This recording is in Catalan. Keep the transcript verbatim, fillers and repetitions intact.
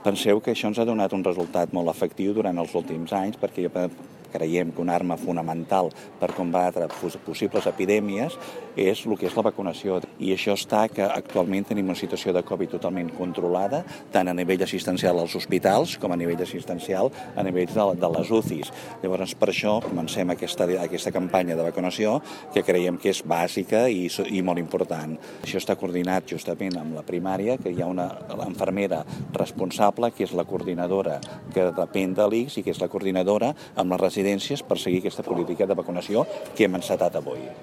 Penseu que això ens ha donat un resultat molt efectiu durant els últims anys, perquè creiem que una arma fonamental per combatre possibles epidèmies és el que és la vacunació. I això està que actualment tenim una situació de Covid totalment controlada, tant a nivell assistencial als hospitals com a nivell assistencial a nivell de, de les U C Is. Llavors, per això comencem aquesta, aquesta campanya de vacunació que creiem que és bàsica i, i molt important. Això està coordinat justament amb la primària, que hi ha una infermera responsable, que és la coordinadora que depèn de l'I C S i que és la coordinadora amb les residències per seguir aquesta política de vacunació que hem encetat avui.